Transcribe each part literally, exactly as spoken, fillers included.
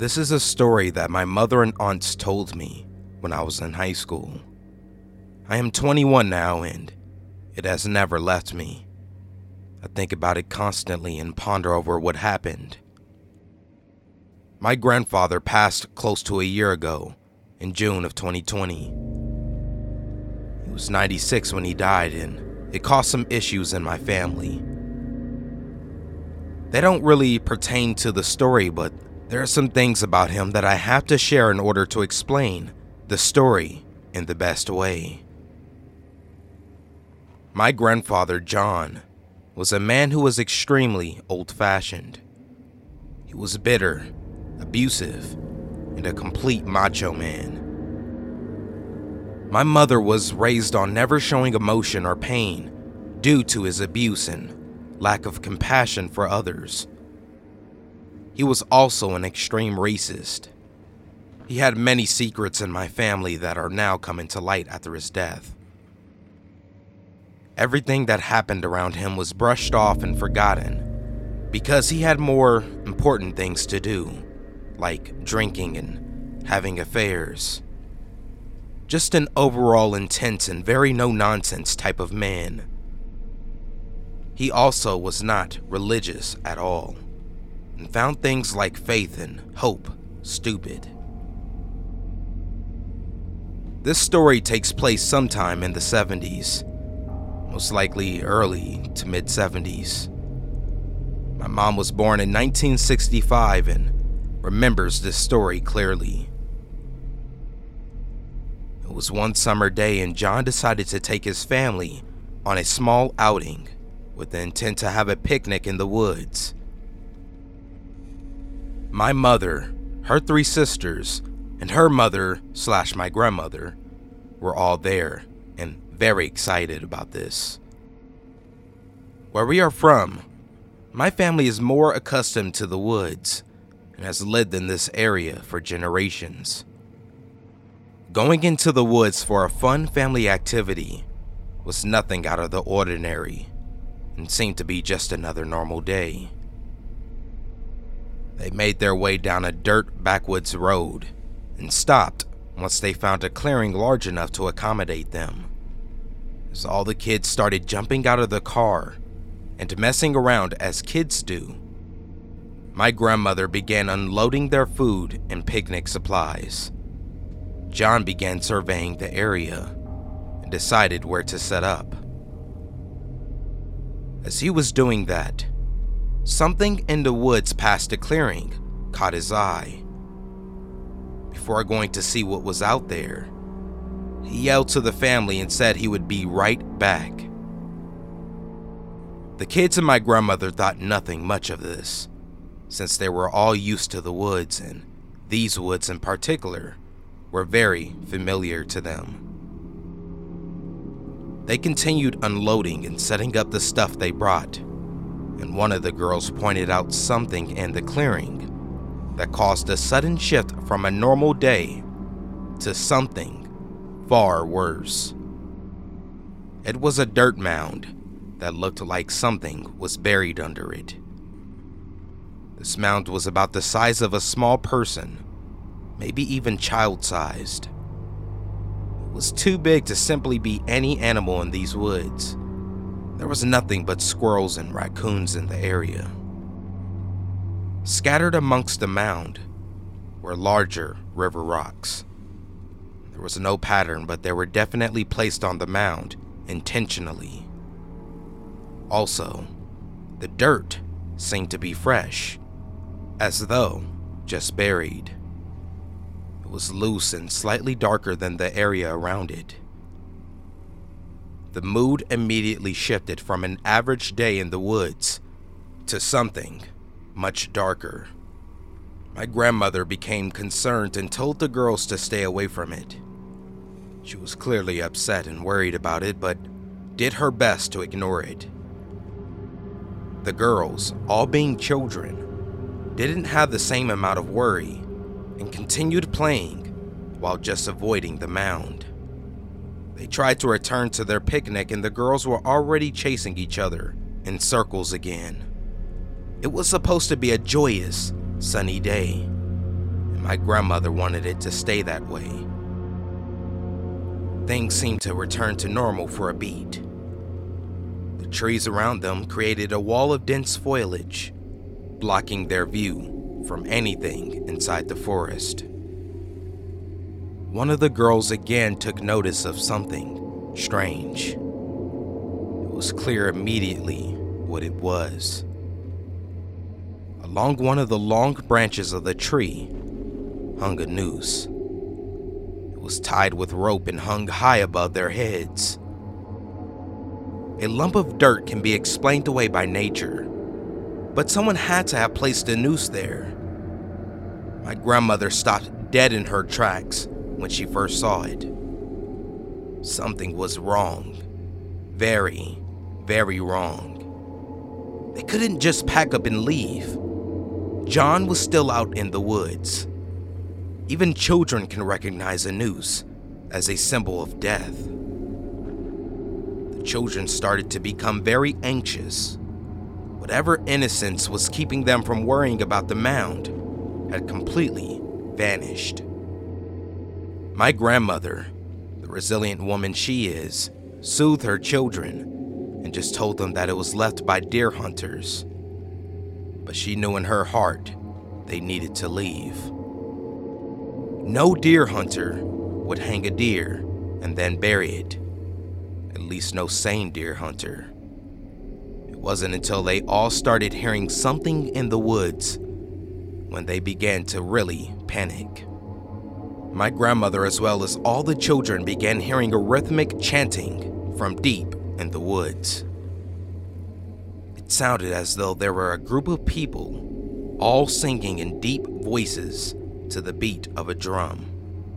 This is a story that my mother and aunts told me when I was in high school. I am twenty-one now and it has never left me. I think about it constantly and ponder over what happened. My grandfather passed close to a year ago in June of twenty twenty. He was ninety-six when he died and it caused some issues in my family. They don't really pertain to the story, but there are some things about him that I have to share in order to explain the story in the best way. My grandfather, John, was a man who was extremely old-fashioned. He was bitter, abusive, and a complete macho man. My mother was raised on never showing emotion or pain due to his abuse and lack of compassion for others. He was also an extreme racist. He had many secrets in my family that are now coming to light after his death. Everything that happened around him was brushed off and forgotten because he had more important things to do, like drinking and having affairs. Just an overall intense and very no-nonsense type of man. He also was not religious at all, and found things like faith and hope stupid. This story takes place sometime in the seventies, most likely early to mid-seventies. My mom was born in nineteen sixty-five and remembers this story clearly. It was one summer day and John decided to take his family on a small outing with the intent to have a picnic in the woods. My mother, her three sisters, and her mother slash my grandmother were all there and very excited about this. Where we are from, my family is more accustomed to the woods and has lived in this area for generations. Going into the woods for a fun family activity was nothing out of the ordinary and seemed to be just another normal day. They made their way down a dirt backwoods road and stopped once they found a clearing large enough to accommodate them. As all the kids started jumping out of the car and messing around as kids do, my grandmother began unloading their food and picnic supplies. John began surveying the area and decided where to set up. As he was doing that, something in the woods past the clearing caught his eye. Before going to see what was out there, he yelled to the family and said he would be right back. The kids and my grandmother thought nothing much of this, since they were all used to the woods, and these woods in particular were very familiar to them. They continued unloading and setting up the stuff they brought, and one of the girls pointed out something in the clearing that caused a sudden shift from a normal day to something far worse. It was a dirt mound that looked like something was buried under it. This mound was about the size of a small person, maybe even child-sized. It was too big to simply be any animal in these woods. There was nothing but squirrels and raccoons in the area. Scattered amongst the mound were larger river rocks. There was no pattern, but they were definitely placed on the mound intentionally. Also, the dirt seemed to be fresh, as though just buried. It was loose and slightly darker than the area around it. The mood immediately shifted from an average day in the woods to something much darker. My grandmother became concerned and told the girls to stay away from it. She was clearly upset and worried about it, but did her best to ignore it. The girls, all being children, didn't have the same amount of worry and continued playing while just avoiding the mound. They tried to return to their picnic and the girls were already chasing each other in circles again. It was supposed to be a joyous, sunny day, My grandmother wanted it to stay that way. Things seemed to return to normal for a beat. The trees around them created a wall of dense foliage, blocking their view from anything inside the forest. One of the girls again took notice of something strange. It was clear immediately what it was. Along one of the long branches of the tree hung a noose. It was tied with rope and hung high above their heads. A lump of dirt can be explained away by nature, but someone had to have placed a noose there. My grandmother stopped dead in her tracks when she first saw it. Something was wrong. Very, very wrong. They couldn't just pack up and leave. John was still out in the woods. Even children can recognize a noose as a symbol of death. The children started to become very anxious. Whatever innocence was keeping them from worrying about the mound had completely vanished. My grandmother, the resilient woman she is, soothed her children and just told them that it was left by deer hunters. But she knew in her heart they needed to leave. No deer hunter would hang a deer and then bury it. At least no sane deer hunter. It wasn't until they all started hearing something in the woods when they began to really panic. My grandmother, as well as all the children, began hearing a rhythmic chanting from deep in the woods. It sounded as though there were a group of people all singing in deep voices to the beat of a drum.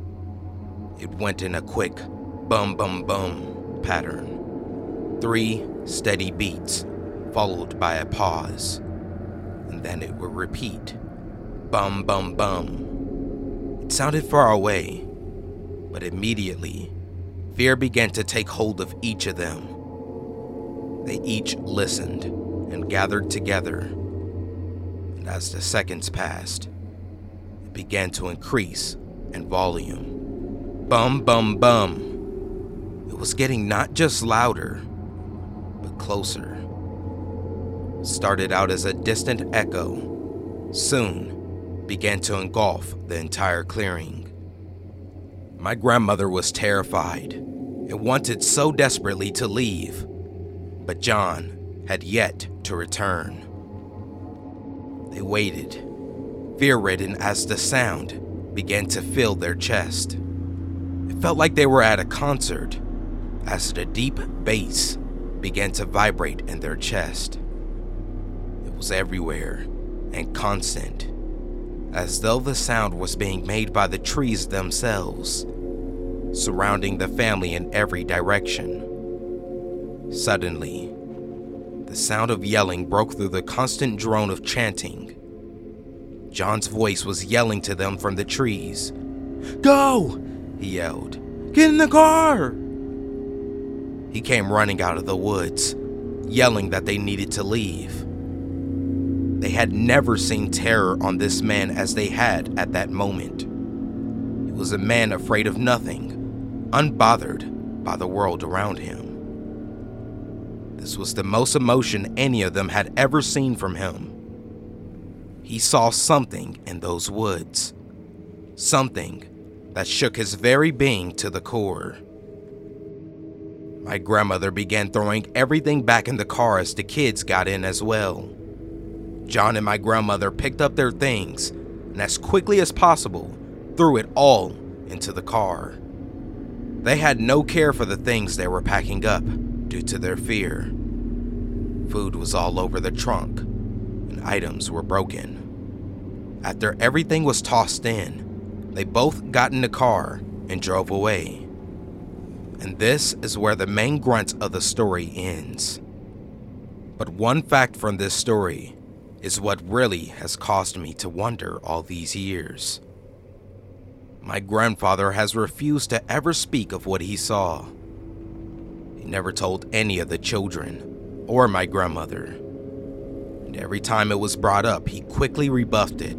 It went in a quick bum bum bum pattern. Three steady beats followed by a pause, and then it would repeat. Bum bum bum. It sounded far away, but immediately, fear began to take hold of each of them. They each listened and gathered together, and as the seconds passed, it began to increase in volume. Bum bum bum. It was getting not just louder, but closer. It started out as a distant echo, soon began to engulf the entire clearing. My grandmother was terrified and wanted so desperately to leave, but John had yet to return. They waited, fear-ridden, as the sound began to fill their chest. It felt like they were at a concert as the deep bass began to vibrate in their chest. It was everywhere and constant, as though the sound was being made by the trees themselves, surrounding the family in every direction. Suddenly, the sound of yelling broke through the constant drone of chanting. John's voice was yelling to them from the trees. "Go!" he yelled. "Get in the car!" He came running out of the woods, yelling that they needed to leave. They had never seen terror on this man as they had at that moment. He was a man afraid of nothing, unbothered by the world around him. This was the most emotion any of them had ever seen from him. He saw something in those woods, something that shook his very being to the core. My grandmother began throwing everything back in the car as the kids got in as well. John and my grandmother picked up their things and as quickly as possible threw it all into the car. They had no care for the things they were packing up due to their fear. Food was all over the trunk and items were broken. After everything was tossed in, they both got in the car and drove away. And this is where the main grunt of the story ends. But one fact from this story is what really has caused me to wonder all these years. My grandfather has refused to ever speak of what he saw. He never told any of the children or my grandmother. And every time it was brought up, he quickly rebuffed it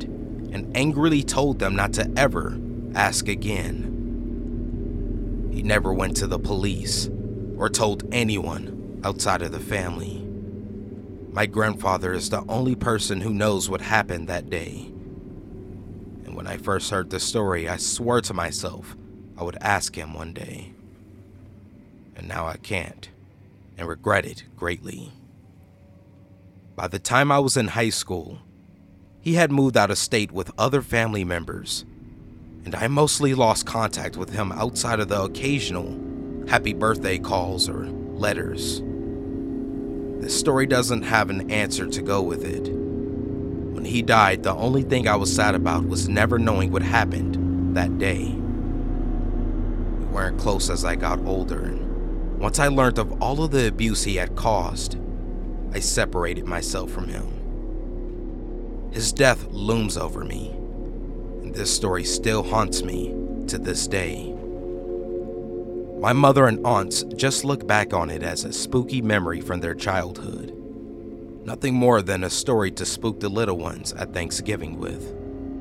and angrily told them not to ever ask again. He never went to the police or told anyone outside of the family. My grandfather is the only person who knows what happened that day. And when I first heard the story, I swore to myself I would ask him one day. And now I can't, and regret it greatly. By the time I was in high school, he had moved out of state with other family members, and I mostly lost contact with him outside of the occasional happy birthday calls or letters. This story doesn't have an answer to go with it. When he died, the only thing I was sad about was never knowing what happened that day. We weren't close as I got older, and once I learned of all of the abuse he had caused, I separated myself from him. His death looms over me, and this story still haunts me to this day. My mother and aunts just look back on it as a spooky memory from their childhood. Nothing more than a story to spook the little ones at Thanksgiving with.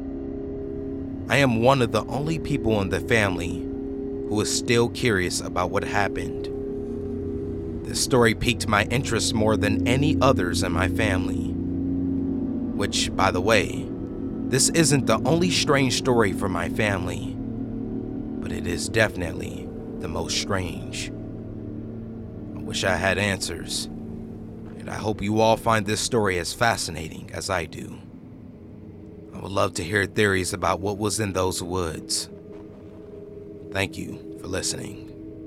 I am one of the only people in the family who is still curious about what happened. This story piqued my interest more than any others in my family. Which, by the way, this isn't the only strange story from my family, but it is definitely the most strange. I wish I had answers, and I hope you all find this story as fascinating as I do. I would love to hear theories about what was in those woods. Thank you for listening.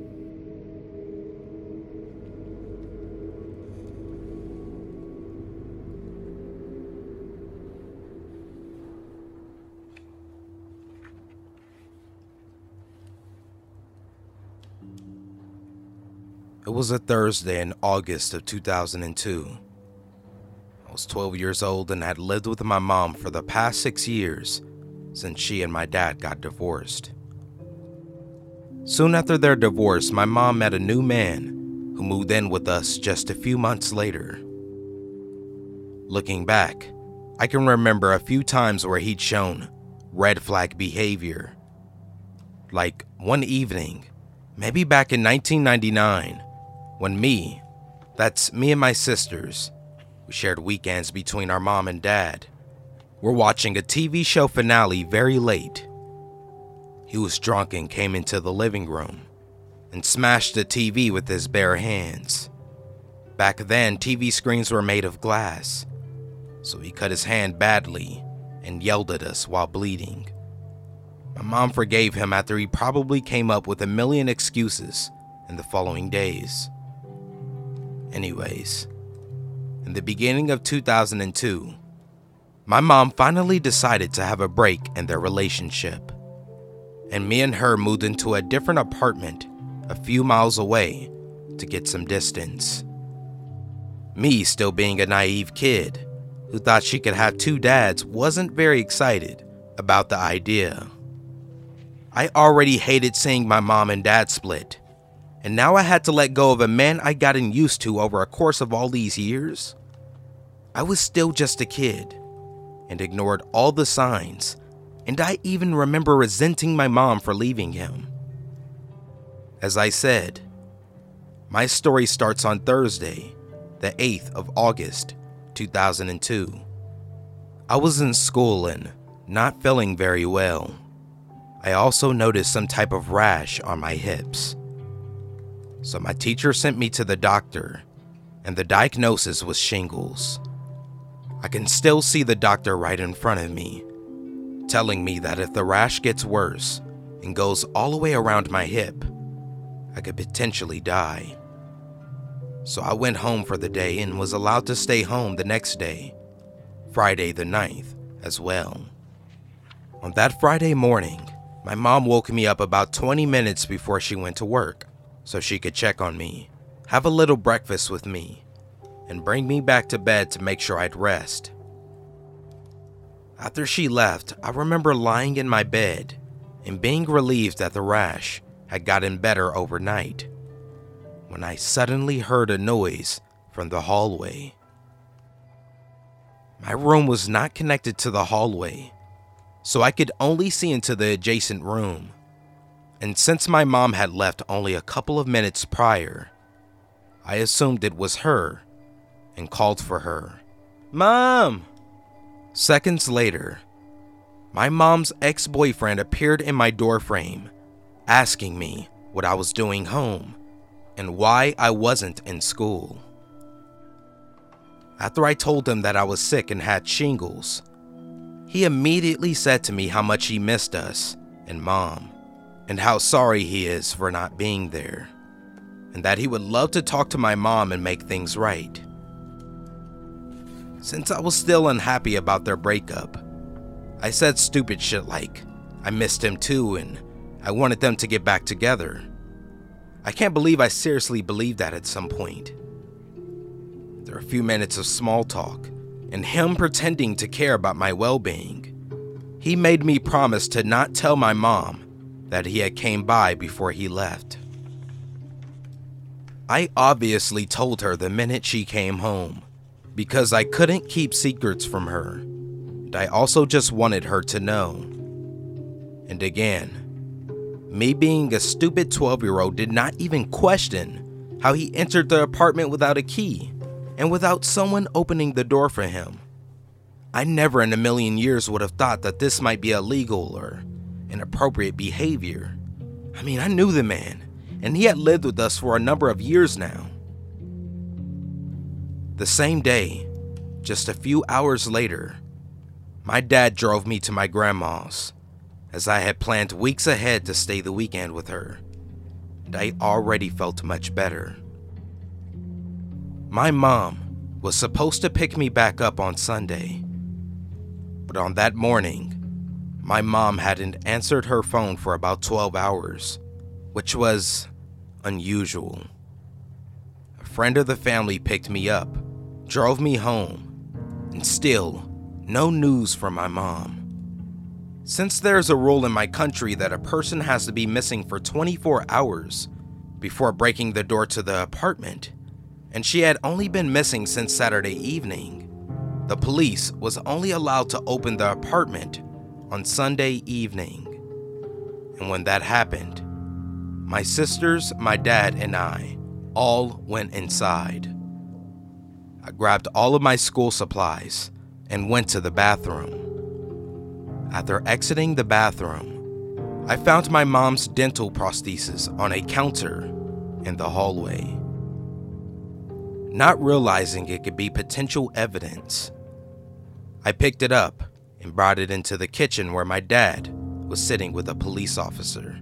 It was a Thursday in August of two thousand two. I was twelve years old and had lived with my mom for the past six years since she and my dad got divorced. Soon after their divorce, my mom met a new man who moved in with us just a few months later. Looking back, I can remember a few times where he'd shown red flag behavior. Like one evening, maybe back in nineteen ninety-nine, when me, that's me and my sisters, we shared weekends between our mom and dad, were watching a T V show finale very late. He was drunk and came into the living room and smashed the T V with his bare hands. Back then, T V screens were made of glass, so he cut his hand badly and yelled at us while bleeding. My mom forgave him after he probably came up with a million excuses in the following days. Anyways, in the beginning of two thousand two, my mom finally decided to have a break in their relationship, and me and her moved into a different apartment a few miles away to get some distance. Me, still being a naive kid who thought she could have two dads, wasn't very excited about the idea. I already hated seeing my mom and dad split, and now I had to let go of a man I'd gotten used to over a course of all these years. I was still just a kid and ignored all the signs, and I even remember resenting my mom for leaving him. As I said, my story starts on Thursday, the eighth of August, two thousand two. I was in school and not feeling very well. I also noticed some type of rash on my hips. So my teacher sent me to the doctor, and the diagnosis was shingles. I can still see the doctor right in front of me, telling me that if the rash gets worse and goes all the way around my hip, I could potentially die. So I went home for the day and was allowed to stay home the next day, Friday the ninth, as well. On that Friday morning, my mom woke me up about twenty minutes before she went to work so she could check on me, have a little breakfast with me, and bring me back to bed to make sure I'd rest. After she left, I remember lying in my bed and being relieved that the rash had gotten better overnight, when I suddenly heard a noise from the hallway. My room was not connected to the hallway, so I could only see into the adjacent room. And since my mom had left only a couple of minutes prior, I assumed it was her and called for her. "Mom!" Seconds later, my mom's ex-boyfriend appeared in my doorframe, asking me what I was doing home and why I wasn't in school. After I told him that I was sick and had shingles, he immediately said to me how much he missed us and Mom, and how sorry he is for not being there, and that he would love to talk to my mom and make things right. Since I was still unhappy about their breakup, I said stupid shit like, I missed him too and I wanted them to get back together. I can't believe I seriously believed that at some point. There were a few minutes of small talk, and him pretending to care about my well-being. He made me promise to not tell my mom that he had came by before he left. I obviously told her the minute she came home, because I couldn't keep secrets from her, and I also just wanted her to know. And again, me being a stupid twelve-year-old did not even question how he entered the apartment without a key and without someone opening the door for him. I never in a million years would have thought that this might be illegal or inappropriate behavior. I mean, I knew the man, and he had lived with us for a number of years now. The same day, just a few hours later, my dad drove me to my grandma's, as I had planned weeks ahead to stay the weekend with her, and I already felt much better. My mom was supposed to pick me back up on Sunday, but on that morning, my mom hadn't answered her phone for about twelve hours, which was unusual. A friend of the family picked me up, drove me home, and still, no news from my mom. Since there's a rule in my country that a person has to be missing for twenty-four hours before breaking the door to the apartment, and she had only been missing since Saturday evening, the police was only allowed to open the apartment on Sunday evening. And when that happened, my sisters, my dad, and I all went inside. I grabbed all of my school supplies and went to the bathroom. After exiting the bathroom, I found my mom's dental prosthesis on a counter in the hallway. Not realizing it could be potential evidence, I picked it up and brought it into the kitchen where my dad was sitting with a police officer.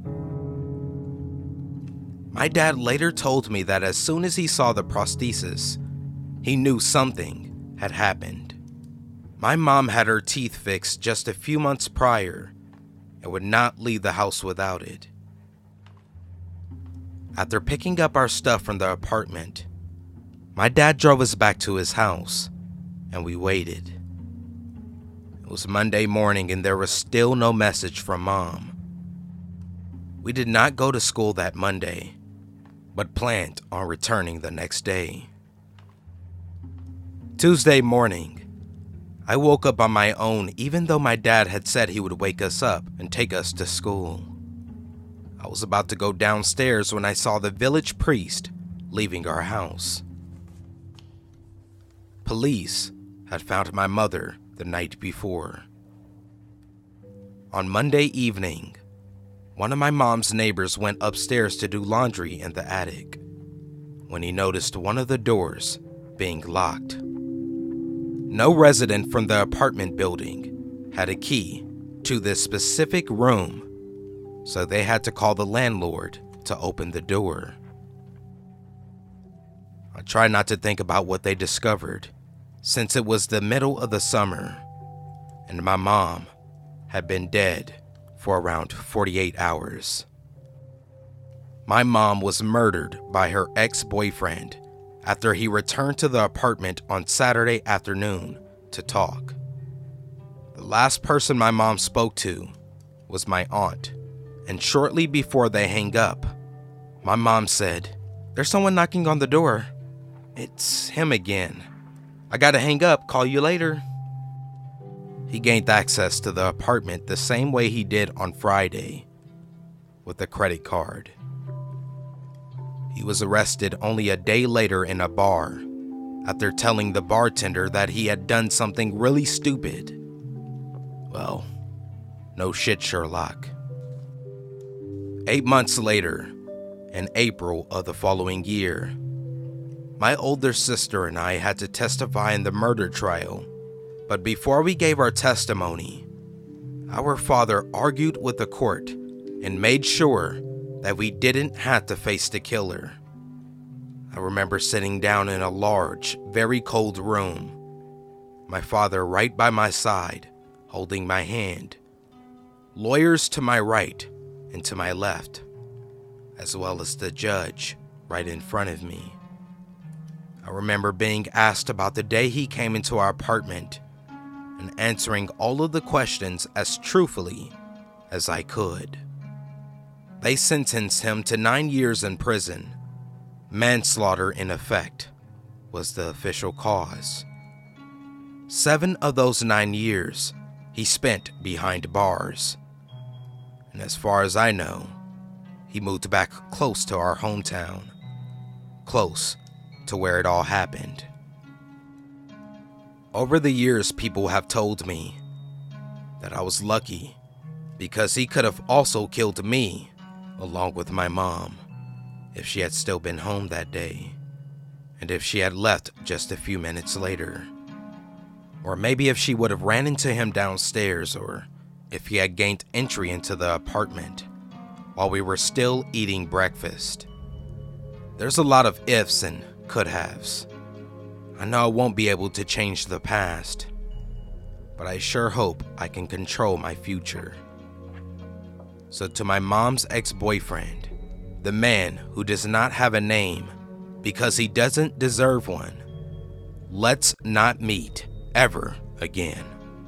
My dad later told me that as soon as he saw the prosthesis, he knew something had happened. My mom had her teeth fixed just a few months prior and would not leave the house without it. After picking up our stuff from the apartment, my dad drove us back to his house, and we waited. It was Monday morning and there was still no message from Mom. We did not go to school that Monday, but planned on returning the next day. Tuesday morning, I woke up on my own even though my dad had said he would wake us up and take us to school. I was about to go downstairs when I saw the village priest leaving our house. Police had found my mother the night before. On Monday evening, one of my mom's neighbors went upstairs to do laundry in the attic when he noticed one of the doors being locked. No resident from the apartment building had a key to this specific room, so they had to call the landlord to open the door. I try not to think about what they discovered, since it was the middle of the summer, and my mom had been dead for around forty-eight hours. My mom was murdered by her ex-boyfriend after he returned to the apartment on Saturday afternoon to talk. The last person my mom spoke to was my aunt, and shortly before they hang up, my mom said, "There's someone knocking on the door. It's him again. I gotta hang up, call you later." He gained access to the apartment the same way he did on Friday, with a credit card. He was arrested only a day later in a bar after telling the bartender that he had done something really stupid. Well, no shit, Sherlock. Eight months later, in April of the following year, my older sister and I had to testify in the murder trial, but before we gave our testimony, our father argued with the court and made sure that we didn't have to face the killer. I remember sitting down in a large, very cold room, my father right by my side, holding my hand, lawyers to my right and to my left, as well as the judge right in front of me. I remember being asked about the day he came into our apartment and answering all of the questions as truthfully as I could. They sentenced him to nine years in prison. Manslaughter, in effect, was the official cause. Seven of those nine years he spent behind bars. And as far as I know, he moved back close to our hometown, close to where it all happened. Over the years, people have told me that I was lucky because he could have also killed me along with my mom if she had still been home that day, and if she had left just a few minutes later. Or maybe if she would have ran into him downstairs, or if he had gained entry into the apartment while we were still eating breakfast. There's a lot of ifs and could-haves. I know I won't be able to change the past, but I sure hope I can control my future. So to my mom's ex-boyfriend, the man who does not have a name because he doesn't deserve one, let's not meet ever again.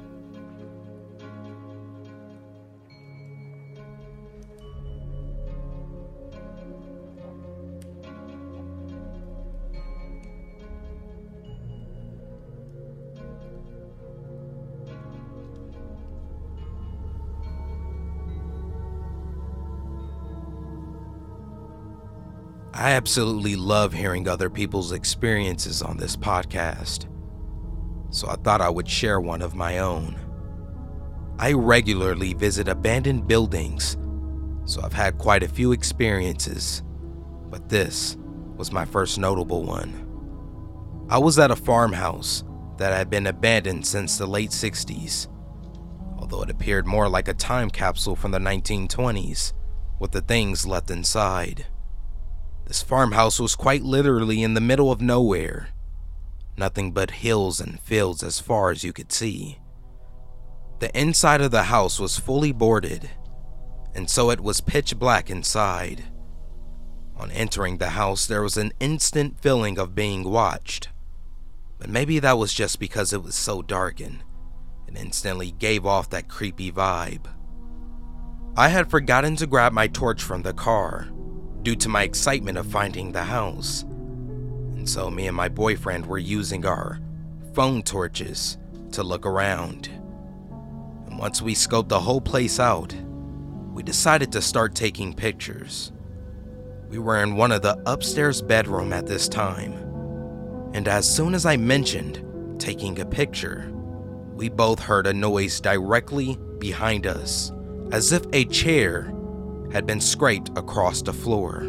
I absolutely love hearing other people's experiences on this podcast, so I thought I would share one of my own. I regularly visit abandoned buildings, so I've had quite a few experiences, but this was my first notable one. I was at a farmhouse that had been abandoned since the late sixties, although it appeared more like a time capsule from the nineteen twenties with the things left inside. This farmhouse was quite literally in the middle of nowhere. Nothing but hills and fields as far as you could see. The inside of the house was fully boarded, and so it was pitch black inside. On entering the house, there was an instant feeling of being watched, but maybe that was just because it was so dark and it instantly gave off that creepy vibe. I had forgotten to grab my torch from the car due to my excitement of finding the house, and so me and my boyfriend were using our phone torches to look around. And once we scoped the whole place out, we decided to start taking pictures. We were in one of the upstairs bedroom at this time, and as soon as I mentioned taking a picture, we both heard a noise directly behind us, as if a chair had been scraped across the floor.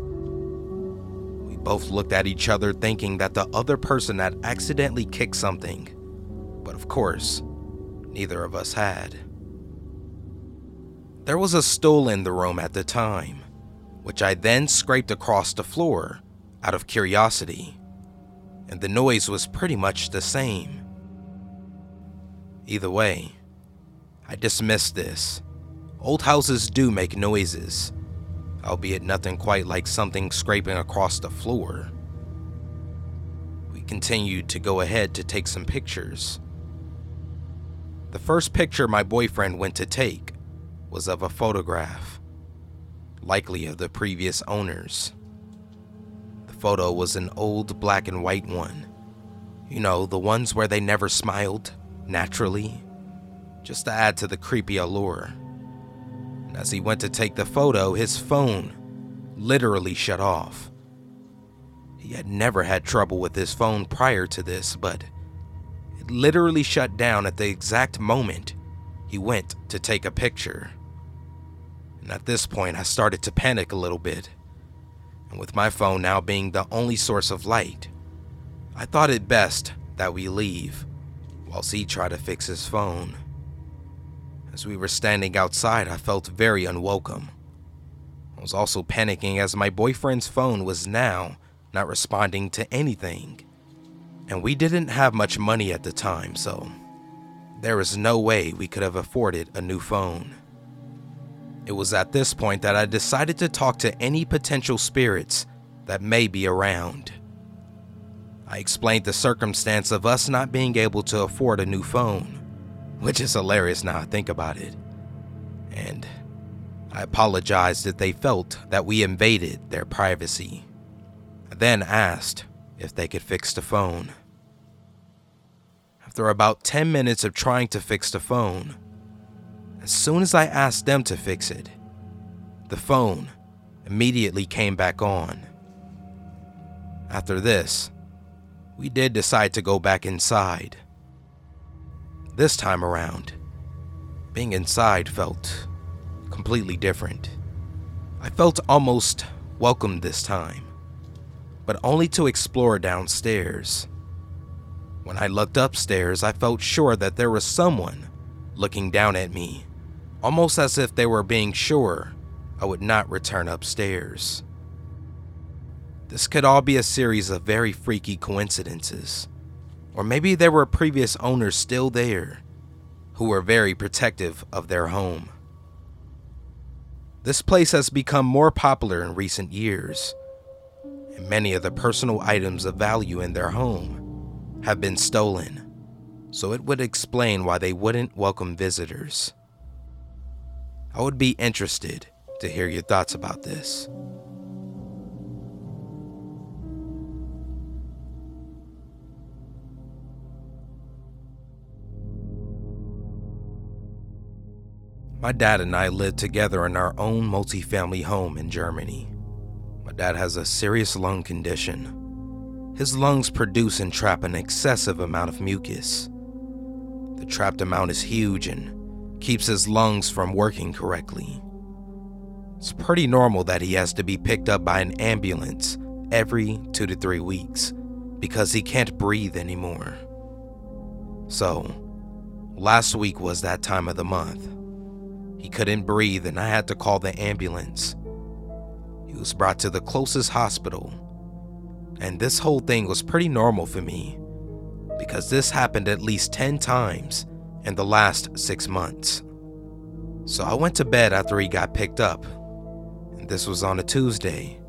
We both looked at each other thinking that the other person had accidentally kicked something, but of course, neither of us had. There was a stool in the room at the time, which I then scraped across the floor out of curiosity, and the noise was pretty much the same. Either way, I dismissed this. Old houses do make noises, albeit nothing quite like something scraping across the floor. We continued to go ahead to take some pictures. The first picture my boyfriend went to take was of a photograph, likely of the previous owners. The photo was an old black and white one. You know, the ones where they never smiled naturally. just to add to the creepy allure. And as he went to take the photo, his phone literally shut off. He had never had trouble with his phone prior to this, but it literally shut down at the exact moment he went to take a picture. And at this point, I started to panic a little bit. And with my phone now being the only source of light, I thought it best that we leave, whilst he tried to fix his phone. As we were standing outside, I felt very unwelcome. I was also panicking as my boyfriend's phone was now not responding to anything. And we didn't have much money at the time, so there was no way we could have afforded a new phone. It was at this point that I decided to talk to any potential spirits that may be around. I explained the circumstance of us not being able to afford a new phone, which is hilarious now I think about it. And I apologized if they felt that we invaded their privacy. I then asked if they could fix the phone. After about ten minutes of trying to fix the phone, as soon as I asked them to fix it, the phone immediately came back on. After this, we did decide to go back inside. This time around, being inside felt completely different. I felt almost welcomed this time, but only to explore downstairs. When I looked upstairs, I felt sure that there was someone looking down at me, almost as if they were being sure I would not return upstairs. This could all be a series of very freaky coincidences, or maybe there were previous owners still there who were very protective of their home. This place has become more popular in recent years, and many of the personal items of value in their home have been stolen, so it would explain why they wouldn't welcome visitors. I would be interested to hear your thoughts about this. My dad and I lived together in our own multi-family home in Germany. My dad has a serious lung condition. His lungs produce and trap an excessive amount of mucus. The trapped amount is huge and keeps his lungs from working correctly. It's pretty normal that he has to be picked up by an ambulance every two to three weeks because he can't breathe anymore. So, last week was that time of the month. He couldn't breathe and I had to call the ambulance. He was brought to the closest hospital. And this whole thing was pretty normal for me because this happened at least ten times in the last six months. So I went to bed after he got picked up, and this was on a Tuesday.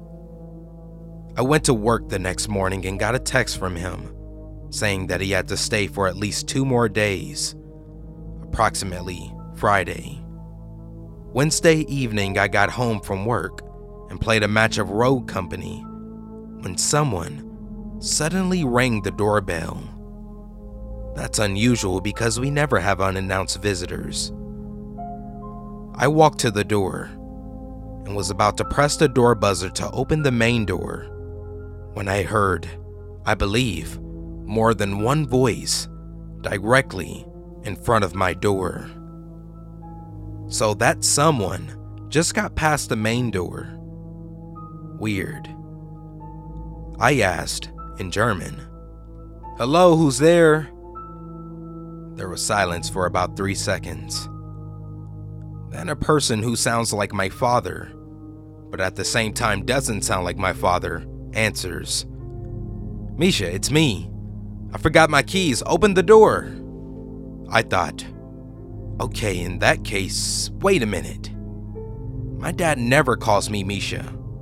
I went to work the next morning and got a text from him saying that he had to stay for at least two more days, approximately Friday. Wednesday evening, I got home from work and played a match of Rogue Company when someone suddenly rang the doorbell. That's unusual because we never have unannounced visitors. I walked to the door and was about to press the door buzzer to open the main door when I heard, I believe, more than one voice directly in front of my door. So that someone just got past the main door. Weird. I asked, in German, "Hello, who's there?" There was silence for about three seconds. Then a person who sounds like my father, but at the same time doesn't sound like my father, answers. "Misha, it's me. I forgot my keys. Open the door." I thought, okay, in that case, wait a minute. My dad never calls me Misha,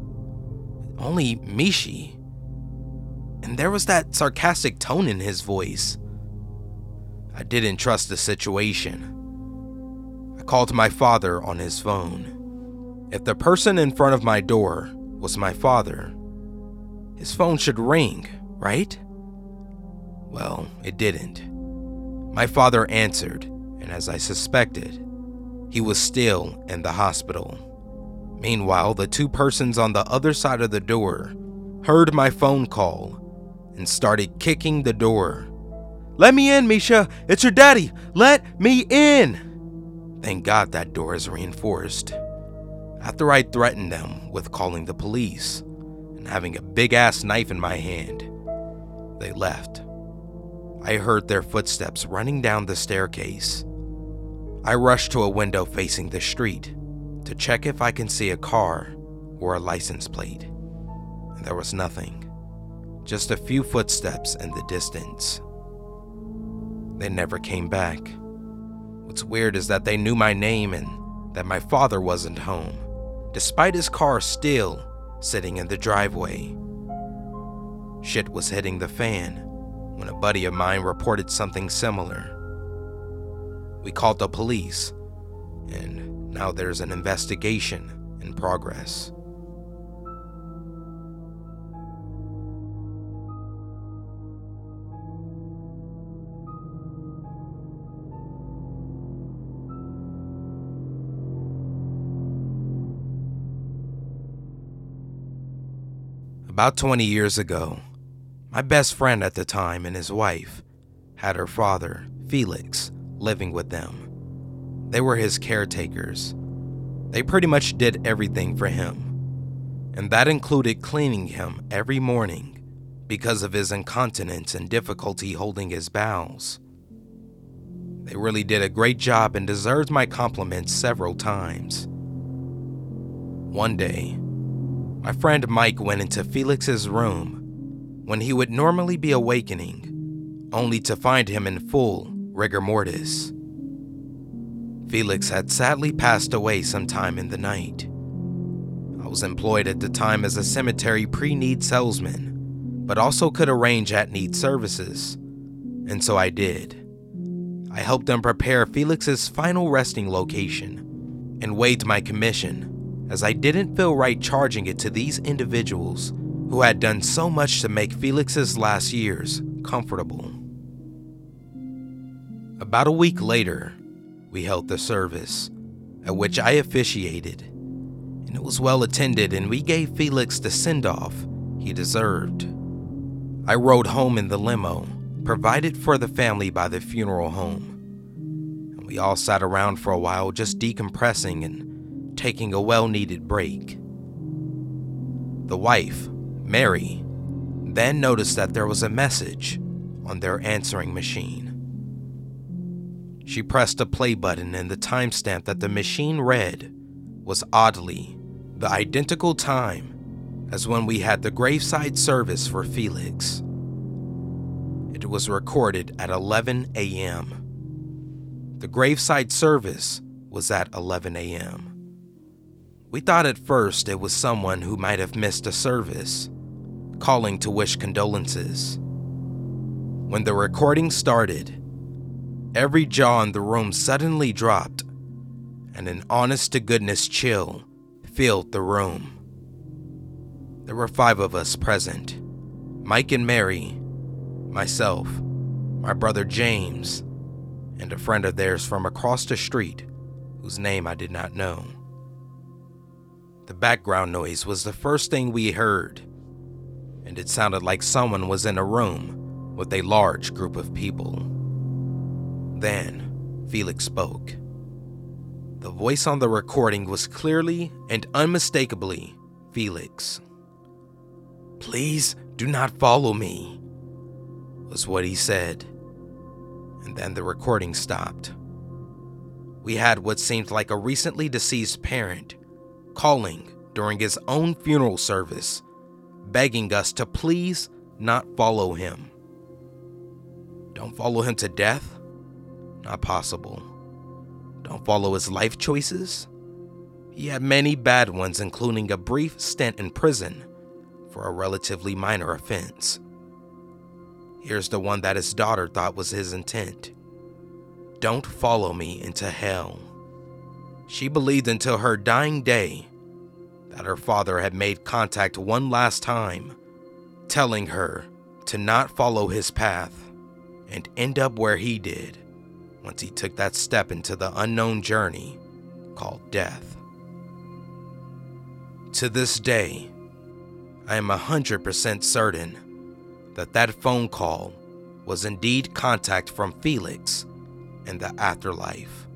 only Mishi. And there was that sarcastic tone in his voice. I didn't trust the situation. I called my father on his phone. If the person in front of my door was my father, his phone should ring, right? Well, it didn't. My father answered and as I suspected, he was still in the hospital. Meanwhile, the two persons on the other side of the door heard my phone call and started kicking the door. "Let me in, Misha! It's your daddy! Let me in!" Thank God that door is reinforced. After I threatened them with calling the police and having a big-ass knife in my hand, they left. I heard their footsteps running down the staircase. I rushed to a window facing the street to check if I can see a car or a license plate, and there was nothing. Just a few footsteps in the distance. They never came back. What's weird is that they knew my name and that my father wasn't home, despite his car still sitting in the driveway. Shit was hitting the fan when a buddy of mine reported something similar. We called the police, and now there's an investigation in progress. About twenty years ago, my best friend at the time and his wife had her father, Felix, living with them. They were his caretakers. They pretty much did everything for him, and that included cleaning him every morning because of his incontinence and difficulty holding his bowels. They really did a great job and deserved my compliments several times. One day, my friend Mike went into Felix's room when he would normally be awakening, only to find him in full rigor mortis. Felix had sadly passed away sometime in the night. I was employed at the time as a cemetery pre-need salesman, but also could arrange at-need services, and so I did. I helped them prepare Felix's final resting location and waived my commission, as I didn't feel right charging it to these individuals who had done so much to make Felix's last years comfortable. About a week later, we held the service, at which I officiated, and it was well attended, and we gave Felix the send-off he deserved. I rode home in the limo provided for the family by the funeral home, and we all sat around for a while just decompressing and taking a well-needed break. The wife, Mary, then noticed that there was a message on their answering machine. She pressed a play button, and the timestamp that the machine read was oddly the identical time as when we had the graveside service for Felix. It was recorded at eleven a.m. The graveside service was at eleven a.m. We thought at first it was someone who might have missed a service, calling to wish condolences. When the recording started, every jaw in the room suddenly dropped, and an honest-to-goodness chill filled the room. There were five of us present: Mike and Mary, myself, my brother James, and a friend of theirs from across the street, whose name I did not know. The background noise was the first thing we heard, and it sounded like someone was in a room with a large group of people. Then, Felix spoke. The voice on the recording was clearly and unmistakably Felix. "Please do not follow me," was what he said, and then the recording stopped. We had what seemed like a recently deceased parent calling during his own funeral service, begging us to please not follow him. Don't follow him to death? Not possible. Don't follow his life choices? He had many bad ones, including a brief stint in prison for a relatively minor offense. Here's the one that his daughter thought was his intent. Don't follow me into hell. She believed until her dying day that her father had made contact one last time, telling her to not follow his path and end up where he did once he took that step into the unknown journey called death. To this day, I am one hundred percent certain that that phone call was indeed contact from Felix in the afterlife.